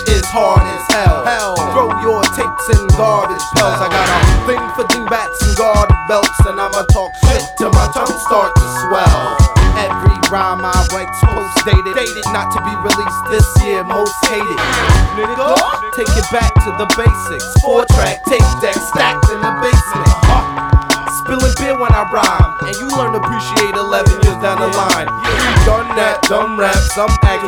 is hard as hell. Throw your tapes in garbage pails. I got a thing for dingbats and garter belts, and I'ma talk shit till my tongue start to swell. Every rhyme I write's post-dated, not to be released this year, most hated. Nigga, take it back to the basics. 4-track tape deck stacked in the basement. Spilling beer when I rhyme, and you learn to appreciate 11 years down the line. Done that, dumb raps, I'm acting